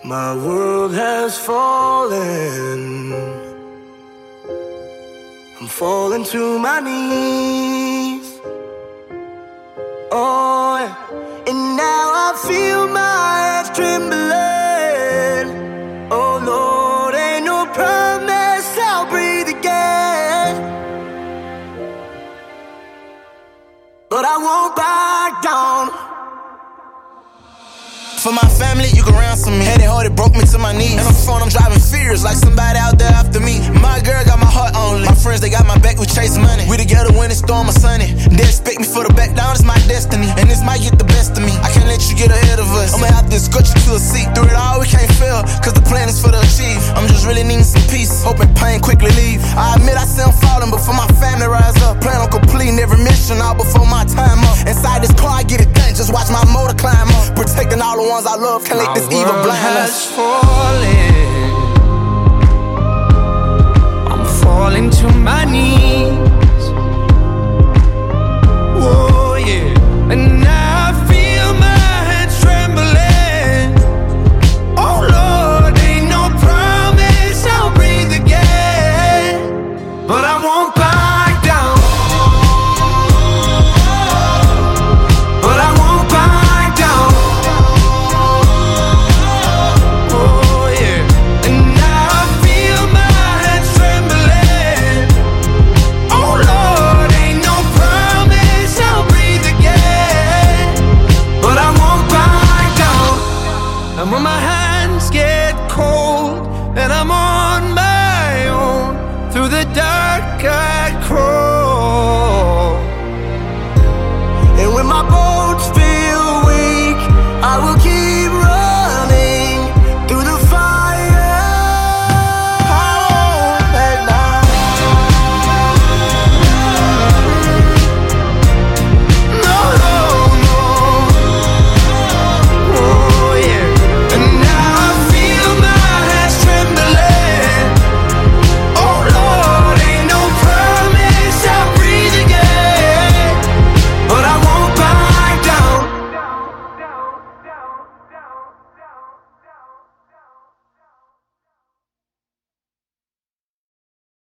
My world has fallen. I'm falling to my knees. Oh, yeah. And now I feel my hands trembling. Oh Lord, ain't no promise I'll breathe again. But I won't back down. For my family, you can ransom me. Had it hard, it broke me to my knees. And on the phone, I'm driving fears like somebody out there after me. My girl got my heart only. My friends, they got my back, we chase money. We together when it's storm or sunny. They expect me for the back down, it's my destiny. And this might get the best of me. I can't let you get ahead of us. I'ma have to escort you to a seat. Through it all, we can't fail, cause the plan is for the achieve. I'm just really needing some peace, hoping pain quickly leave. I admit I say I'm falling, but for my family rise up. Plan on completing every mission all before my time up. Inside this car, I get it done, just watch my motor climb up. Protecting all the ones I love, can't let this evil blind us. Falling, I'm falling to my knees. Whoa, yeah. And now I feel my hands trembling. Oh Lord, ain't no promise I'll breathe again. But I won't bow